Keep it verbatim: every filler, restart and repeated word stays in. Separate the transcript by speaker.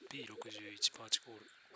Speaker 1: ビーろくじゅういち パーチコール